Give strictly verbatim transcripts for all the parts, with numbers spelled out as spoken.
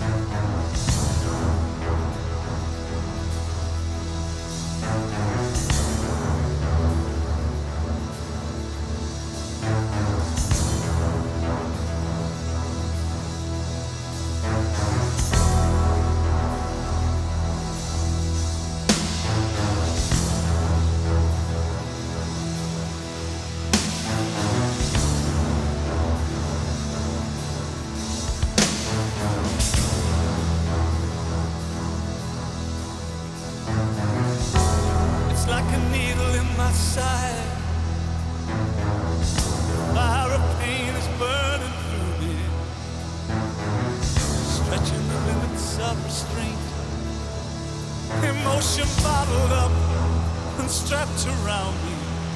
Emotion bottled up and strapped around me.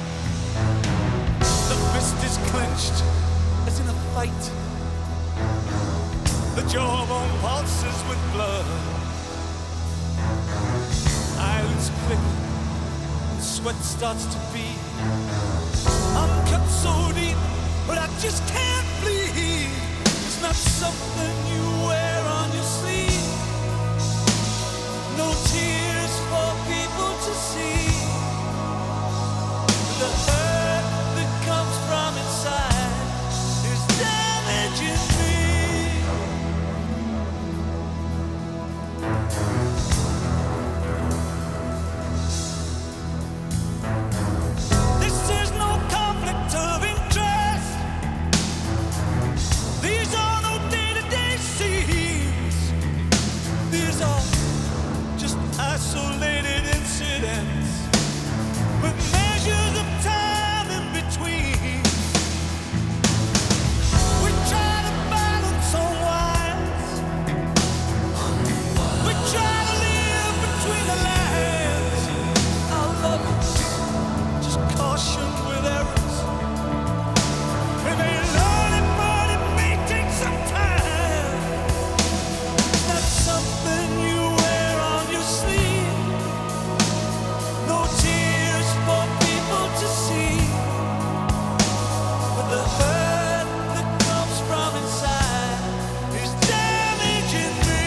The fist is clenched as in a fight. The jawbone pulses with blood. Eyelids flicker and sweat starts to bead. I'm cut so deep, but I just can't bleed. It's not something you wear on your sleeve. No tears for people to see. The hurt that comes from inside is damaging me. This is no conflict of interest. These are no day-to-day scenes. These are just isolated incidents with measures of time in between. We try to balance on wires. We try to live between the lines. Our love is just caution with errors. We may learn it, but it may take some time. It's not something you wear on your sleeve. No tears for people to see. But the hurt that comes from inside is damaging me.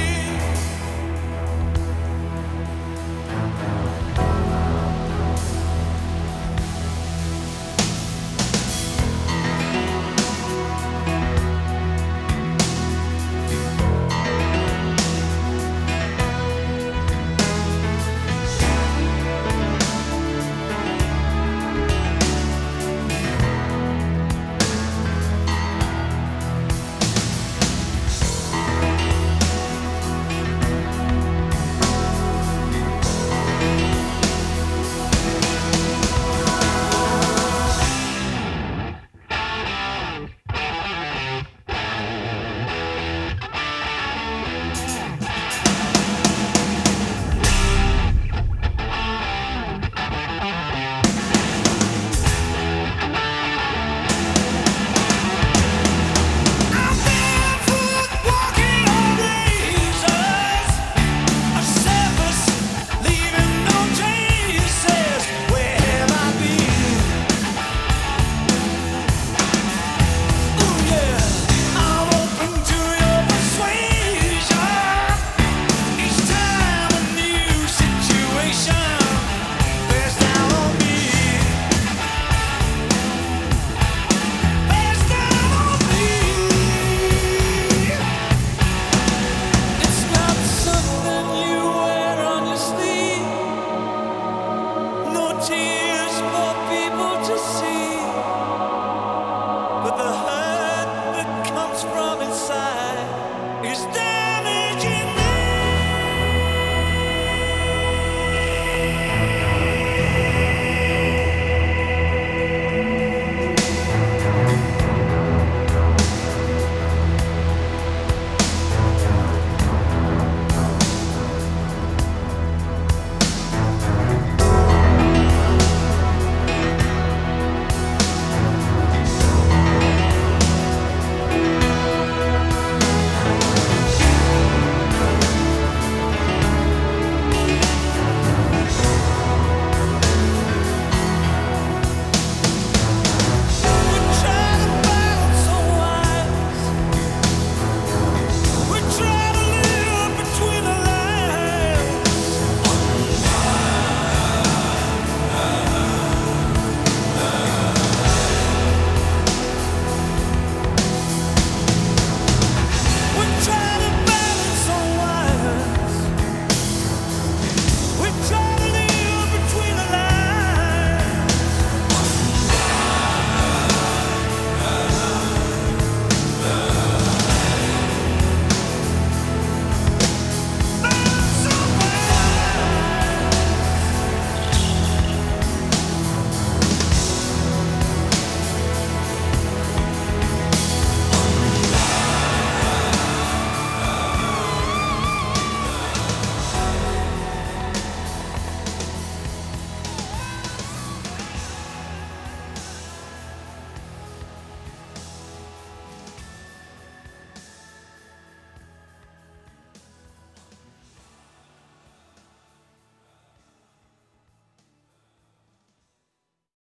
I'm barefoot walking on razors, a surface leaving no traces. Where have I been? Ooh yeah, I'm open to your persuasion. Each time a new situation bears down on me, bears down on me. It's not something you wear on your sleeve. No tears for people to see. But the hurt that comes from inside is